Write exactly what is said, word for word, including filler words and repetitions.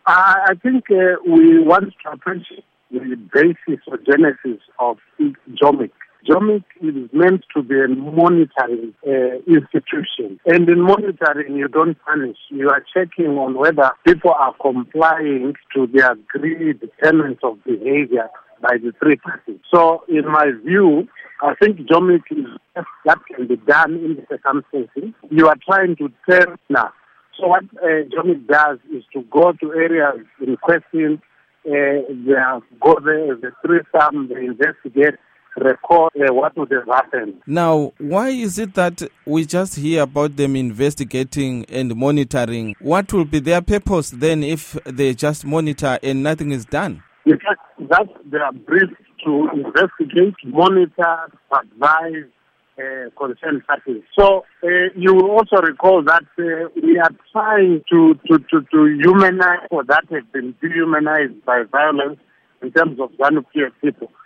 I I think uh, we want to appreciate the basis or genesis of JOMIC. JOMIC is meant to be a monitoring uh, institution. And in monitoring, you don't punish. You are checking on whether people are complying to the agreed tenets of behavior by the three parties. So, in my view, I think JOMIC is that can be done in the circumstances. You are trying to tell now. So what uh, JOMIC does is to go to areas in question, uh, they go there, the threesome, they investigate, record uh, what would have happened. Now, why is it that we just hear about them investigating and monitoring? What will be their purpose then if they just monitor and nothing is done? In fact, that's their brief to investigate, monitor, advise, Uh, concerned parties. So uh, you will also recall that uh, we are trying to, to, to, to humanize or that have been dehumanized by violence in terms of ZANU-P F people.